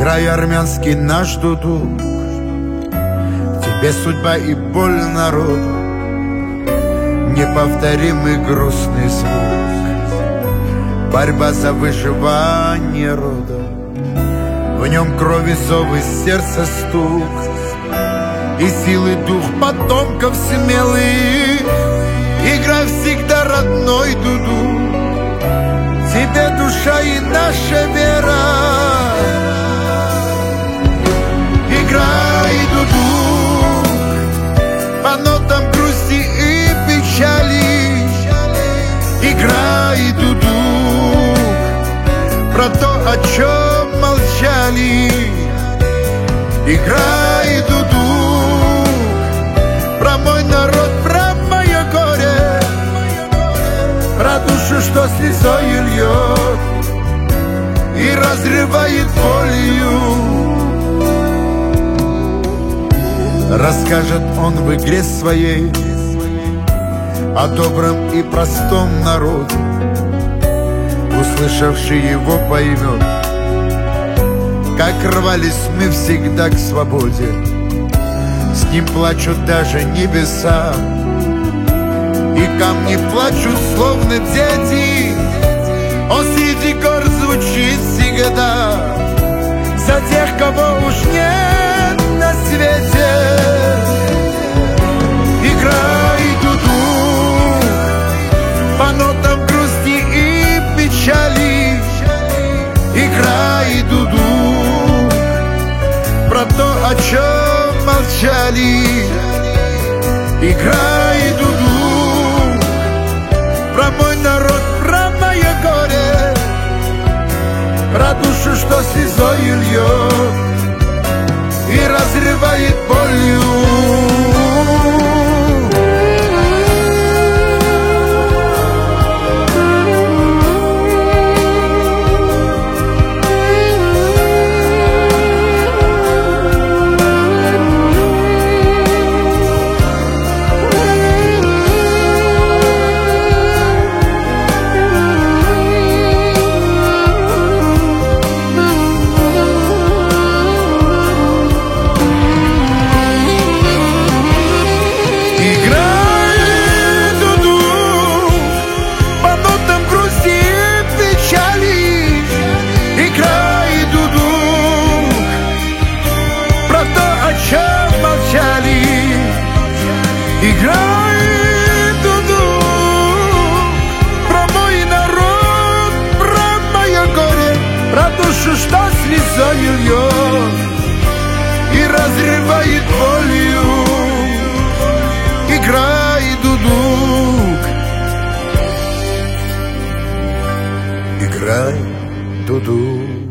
Играй армянский наш дудук, тебе судьба и боль народа, неповторимый грустный звук, борьба за выживание рода. В нем крови зовы, сердца стук и силы дух потомков смелых. Играй всегда родной дуду, тебе душа и наша вера. Играй дуду по нотам грусти и печали. Играй дуду про то, о чем молчали. Играй дуду про мой народ, про мое горе, про душу, что слезой льет и разрывает болью. Расскажет он в игре своей о добром и простом народе, услышавший его поймет, как рвались мы всегда к свободе. С ним плачут даже небеса, и камни плачут, словно дети. Он среди гор звучит всегда за тех, кого уж нет на свете. Играй дуду по нотам грусти и печали. Играй дуду про то, о чем молчали. Играй дуду про мой народ, про мое горе, про душу, что слезой льет и разрывает болью. Играй дуду про мой народ, про мое горе, про душу, что слезой льет и разрывает болью. Играй дуду, играй дуду.